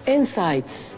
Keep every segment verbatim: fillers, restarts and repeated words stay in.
Insights.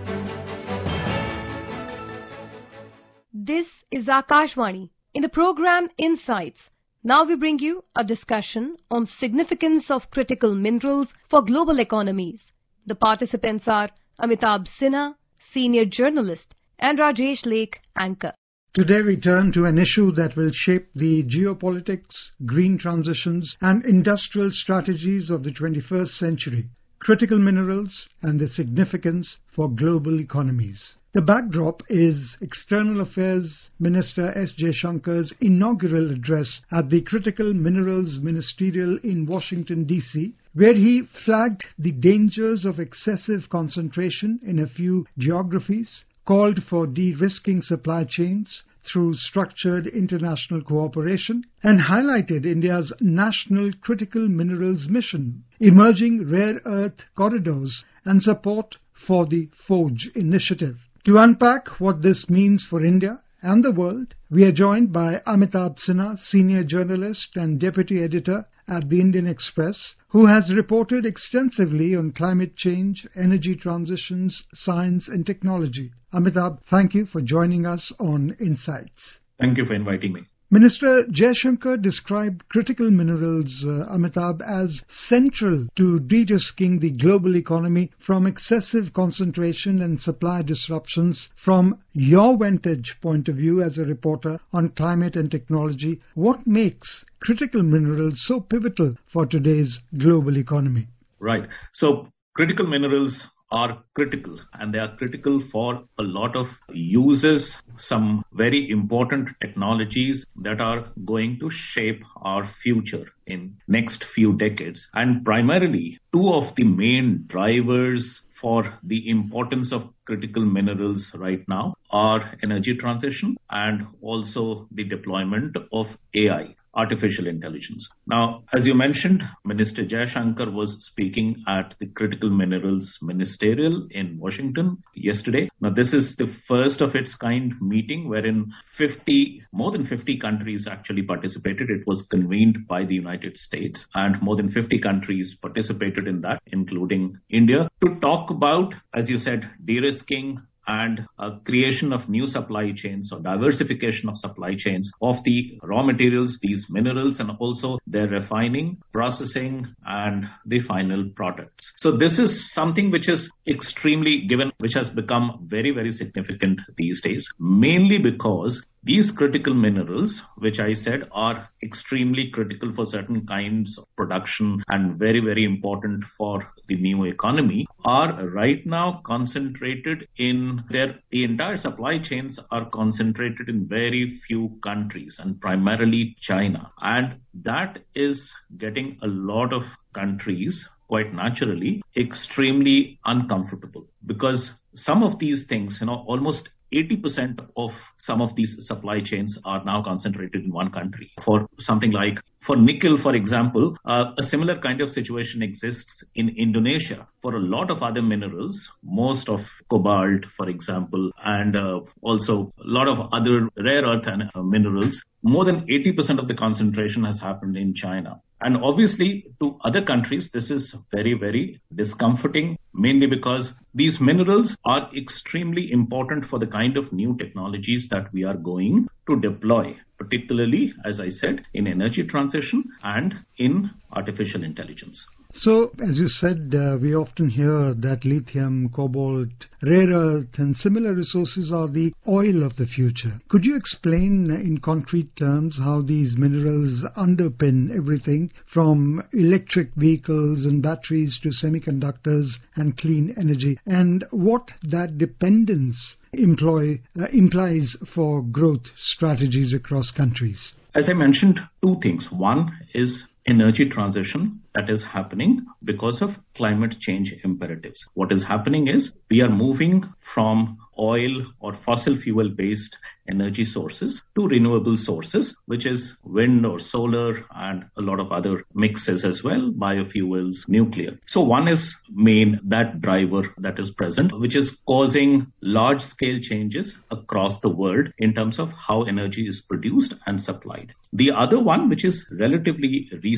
This is Akashvani. In the program Insights, now we bring you a discussion on significance of critical minerals for global economies. The participants are Amitabh Sinha, senior journalist, and Rajesh Lake, anchor. Today we turn to an issue that will shape the geopolitics, green transitions and industrial strategies of the twenty-first century. Critical minerals and their significance for global economies. The backdrop is External Affairs Minister S. Jaishankar's inaugural address at the Critical Minerals Ministerial in Washington, D C, where he flagged the dangers of excessive concentration in a few geographies, called for de-risking supply chains through structured international cooperation, and highlighted India's national critical minerals mission, emerging rare earth corridors and support for the FORGE initiative. To unpack what this means for India and the world, we are joined by Amitabh Sinha, senior journalist and deputy editor at the Indian Express, who has reported extensively on climate change, energy transitions, science and technology. Amitabh, thank you for joining us on Insights. Thank you for inviting me. Minister Jaishankar described critical minerals, uh, Amitabh, as central to de-risking the global economy from excessive concentration and supply disruptions. From your vantage point of view as a reporter on climate and technology, what makes critical minerals so pivotal for today's global economy? Right. So critical minerals are critical, and they are critical for a lot of uses, some very important technologies that are going to shape our future in next few decades. And primarily, two of the main drivers for the importance of critical minerals right now are energy transition and also the deployment of A I. Artificial intelligence. Now, as you mentioned, Minister Jaishankar was speaking at the Critical Minerals Ministerial in Washington yesterday. Now, this is the first of its kind meeting wherein fifty, more than fifty countries actually participated. It was convened by the United States, and more than fifty countries participated in that, including India, to talk about, as you said, de-risking and uh, creation of new supply chains or diversification of supply chains of the raw materials, these minerals, and also their refining, processing, and the final products. So this is something which is extremely given, which has become very, very significant these days, mainly because these critical minerals, which I said are extremely critical for certain kinds of production and very, very important for the new economy, are right now concentrated in their, the entire supply chains are concentrated in very few countries and primarily China. And that is getting a lot of countries, quite naturally, extremely uncomfortable, because some of these things, you know, almost eighty percent of some of these supply chains are now concentrated in one country. For something like, for nickel, for example, uh, a similar kind of situation exists in Indonesia. For a lot of other minerals, most of cobalt, for example, and uh, also a lot of other rare earth and, uh, minerals, more than eighty percent of the concentration has happened in China. And obviously, to other countries, this is very, very discomforting, mainly because these minerals are extremely important for the kind of new technologies that we are going to deploy, particularly, as I said, in energy transition and in artificial intelligence. So, as you said, uh, we often hear that lithium, cobalt, rare earth and similar resources are the oil of the future. Could you explain in concrete terms how these minerals underpin everything from electric vehicles and batteries to semiconductors and clean energy, and what that dependence employ, uh, implies for growth strategies across countries? As I mentioned, two things. One is energy transition that is happening because of climate change imperatives. What is happening is we are moving from oil or fossil fuel based energy sources to renewable sources, which is wind or solar and a lot of other mixes as well, biofuels, nuclear. So one is main, that driver that is present, which is causing large scale changes across the world in terms of how energy is produced and supplied. The other one, which is relatively recent,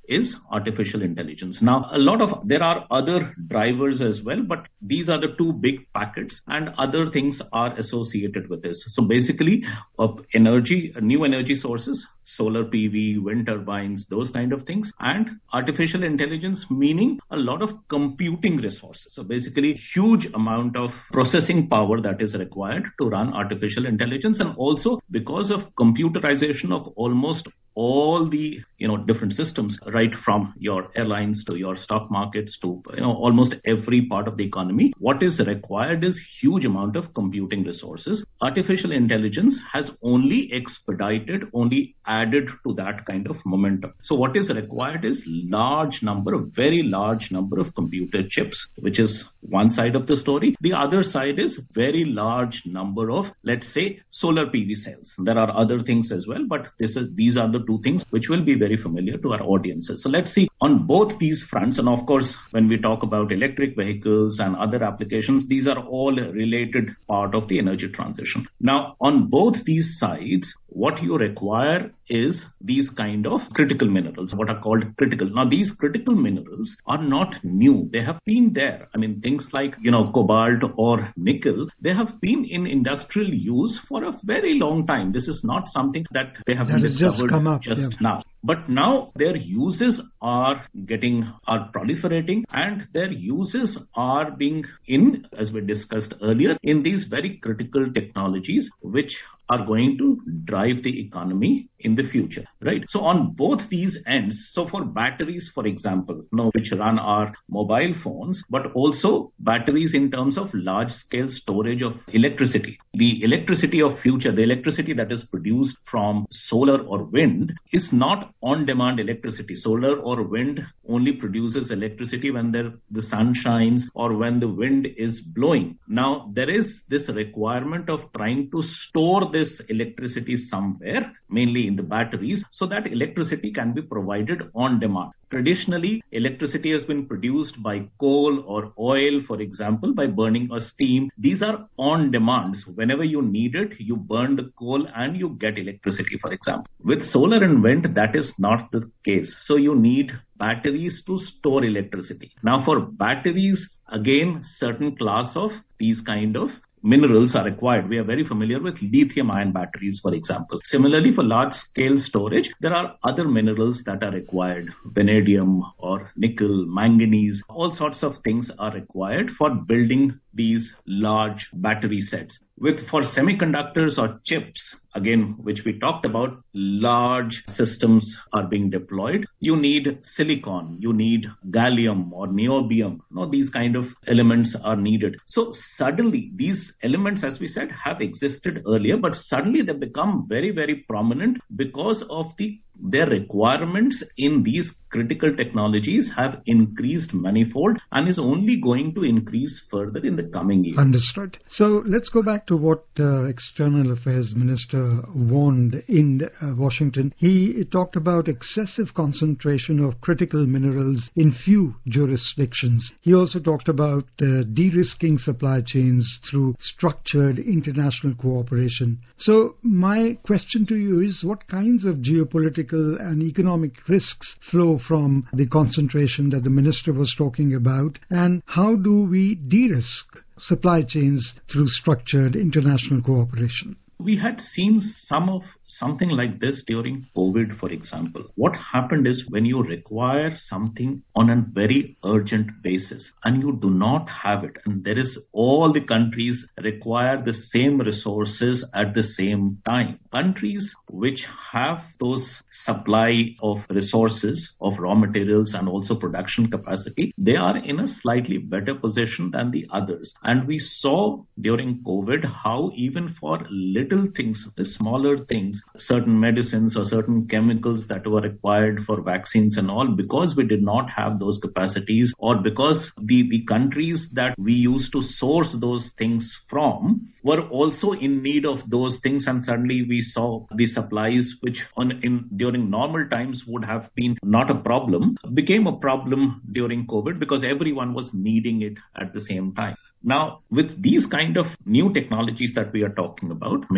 is artificial intelligence. Now, a lot of, there are other drivers as well, but these are the two big packets and other things are associated with this. So basically, uh, energy, new energy sources, solar P V, wind turbines, those kind of things, and artificial intelligence, meaning a lot of computing resources. So basically, huge amount of processing power that is required to run artificial intelligence, and also because of computerization of almost all the, you know, different systems, right from your airlines to your stock markets to, you know, almost every part of the economy. What is required is huge amount of computing resources. Artificial intelligence has only expedited, only added to that kind of momentum. So what is required is large number, a very large number of computer chips, which is one side of the story. The other side is very large number of, let's say, solar P V cells. There are other things as well, but this is, these are the two things which will be very familiar to our audiences. So let's see on both these fronts. And of course, when we talk about electric vehicles and other applications, these are all related part of the energy transition. Now, on both these sides, what you require is these kind of critical minerals, what are called critical. Now, these critical minerals are not new. They have been there. I mean, things like, you know, cobalt or nickel, they have been in industrial use for a very long time. This is not something that they have that discovered just, come up, just yeah. now. But now their uses are getting, are proliferating, and their uses are being in, as we discussed earlier, in these very critical technologies, which are going to drive the economy in the future, right? So on both these ends, so for batteries, for example, you know, which run our mobile phones, but also batteries in terms of large scale storage of electricity. The electricity of future, the electricity that is produced from solar or wind is not on-demand electricity. Solar or wind only produces electricity when there, the sun shines or when the wind is blowing. Now, there is this requirement of trying to store this electricity somewhere, mainly in the batteries, so that electricity can be provided on demand. Traditionally, electricity has been produced by coal or oil, for example, by burning a steam. These are on demand. So whenever you need it, you burn the coal and you get electricity, for example. With solar and wind, that is not the case. So you need batteries to store electricity. Now, for batteries, again, certain class of these kind of minerals are required. We are very familiar with lithium ion batteries, for example. Similarly, for large scale storage, there are other minerals that are required. Vanadium or nickel, manganese, all sorts of things are required for building these large battery sets. With for semiconductors or chips, again, which we talked about, large systems are being deployed. You need silicon, you need gallium or niobium. No, these kind of elements are needed. So suddenly these elements, as we said, have existed earlier, but suddenly they become very, very prominent because of the their requirements in these critical technologies have increased manifold and is only going to increase further in the coming years. Understood. So let's go back to what uh, External Affairs Minister warned in uh, Washington. He talked about excessive concentration of critical minerals in few jurisdictions. He also talked about uh, de-risking supply chains through structured international cooperation. So my question to you is, what kinds of geopolitical and economic risks flow from the concentration that the minister was talking about, and how do we de-risk supply chains through structured international cooperation? We had seen some of something like this during COVID, for example. What happened is when you require something on a very urgent basis and you do not have it, and there is all the countries require the same resources at the same time. Countries which have those supply of resources, of raw materials and also production capacity, they are in a slightly better position than the others. And we saw during COVID how even for little things, the smaller things, certain medicines or certain chemicals that were required for vaccines and all, because we did not have those capacities, or because the, the countries that we used to source those things from were also in need of those things, and suddenly we saw the supplies which on in during normal times would have been not a problem, became a problem during COVID because everyone was needing it at the same time. Now, with these kind of new technologies that we are talking about,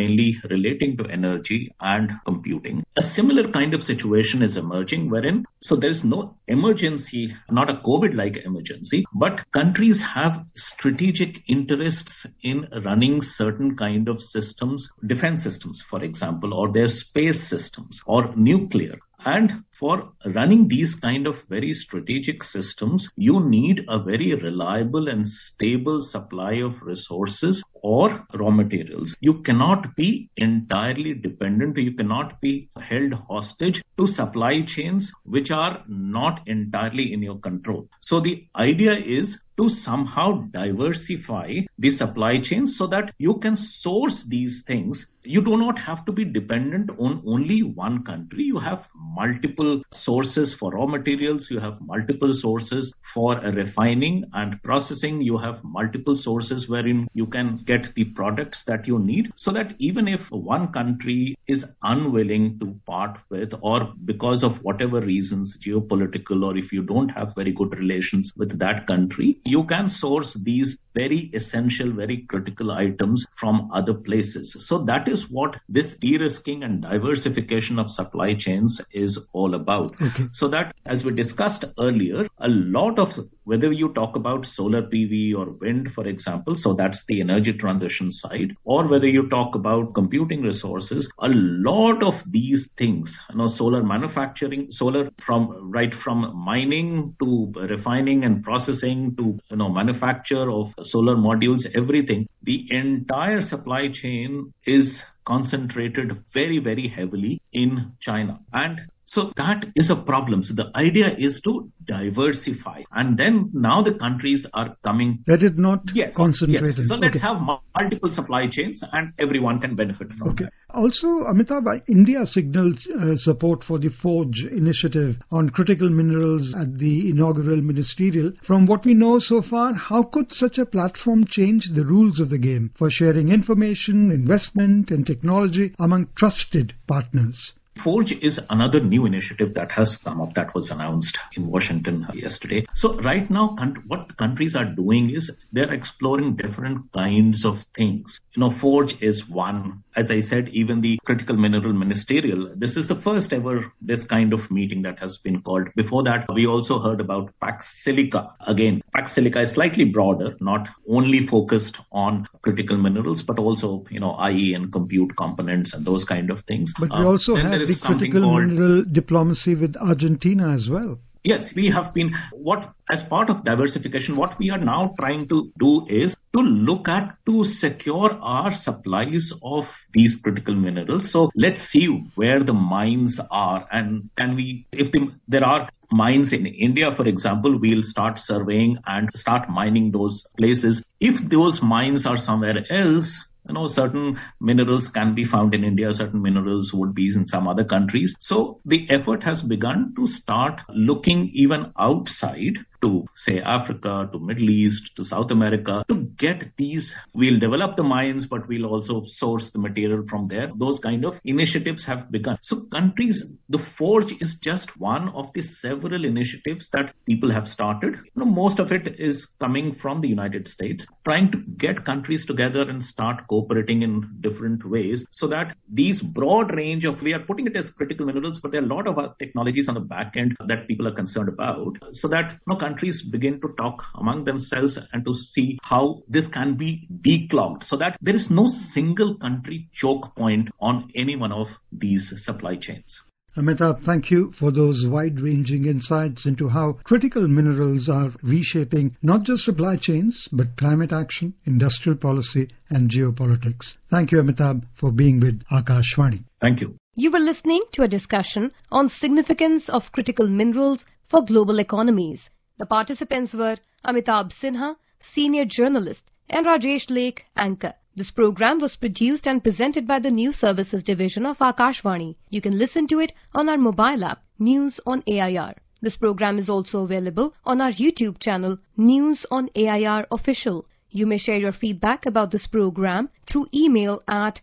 mainly relating to energy and computing. A similar kind of situation is emerging wherein, so there is no emergency, not a COVID-like emergency, but countries have strategic interests in running certain kind of systems, defense systems, for example, or their space systems or nuclear. And for running these kind of very strategic systems, you need a very reliable and stable supply of resources or raw materials. You cannot be entirely dependent, you cannot be held hostage to supply chains which are not entirely in your control. So the idea is to somehow diversify the supply chains so that you can source these things. You do not have to be dependent on only one country. You have multiple sources for raw materials. You have multiple sources for refining and processing. You have multiple sources wherein you can get the products that you need, so that even if one country is unwilling to part with, or because of whatever reasons, geopolitical, or if you don't have very good relations with that country, you can source these very essential, very critical items from other places. So that is what this de-risking and diversification of supply chains is all about. Okay. So that, as we discussed earlier, a lot of, whether you talk about solar P V or wind, for example, so that's the energy transition side, or whether you talk about computing resources, a lot of these things, you know, solar manufacturing, solar from right from mining to refining and processing to, you know, manufacture of solar modules, everything, the entire supply chain is concentrated very, very heavily in China. And so that is a problem. So the idea is to diversify. And then now the countries are coming. Let it not yes, concentrate. Yes. In. So let's okay. have multiple supply chains and everyone can benefit from okay. that. Also, Amitabh, India signaled uh, support for the Forge initiative on critical minerals at the inaugural ministerial. From what we know so far, how could such a platform change the rules of the game for sharing information, investment and technology among trusted partners? Forge is another new initiative that has come up that was announced in Washington yesterday. So right now, what countries are doing is they're exploring different kinds of things. You know, Forge is one. As I said, even the critical mineral ministerial, this is the first ever this kind of meeting that has been called. Before that, we also heard about Pax Silica. Again, Pax Silica is slightly broader, not only focused on critical minerals, but also, you know, I E and compute components and those kind of things. But we also um, have the critical called, mineral diplomacy with Argentina as well. Yes, we have been, what as part of diversification, what we are now trying to do is to look at to secure our supplies of these critical minerals. So let's see where the mines are, and can we, if the, there are mines in India, for example, we'll start surveying and start mining those places. If those mines are somewhere else, you know, certain minerals can be found in India, certain minerals would be in some other countries. So the effort has begun to start looking even outside to, say, Africa, to Middle East, to South America, to get these. We'll develop the mines, but we'll also source the material from there. Those kind of initiatives have begun. So countries, the Forge is just one of the several initiatives that people have started. You know, most of it is coming from the United States, trying to get countries together and start cooperating in different ways so that these broad range of, we are putting it as critical minerals, but there are a lot of technologies on the back end that people are concerned about, so that, you know, countries begin to talk among themselves and to see how this can be declogged so that there is no single country choke point on any one of these supply chains. Amitabh, thank you for those wide-ranging insights into how critical minerals are reshaping not just supply chains, but climate action, industrial policy and geopolitics. Thank you, Amitabh, for being with Akashvani. Thank you. You were listening to a discussion on significance of critical minerals for global economies. The participants were Amitabh Sinha, senior journalist, and Rajesh Lake, anchor. This program was produced and presented by the News Services Division of Akashvani. You can listen to it on our mobile app, News on A I R. This program is also available on our YouTube channel, News on A I R Official. You may share your feedback about this program through email at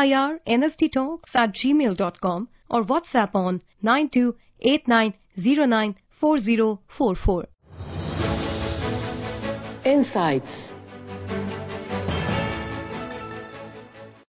airnsttalks at gmail dot com or WhatsApp on nine two eight nine zero nine four zero four four. Insights.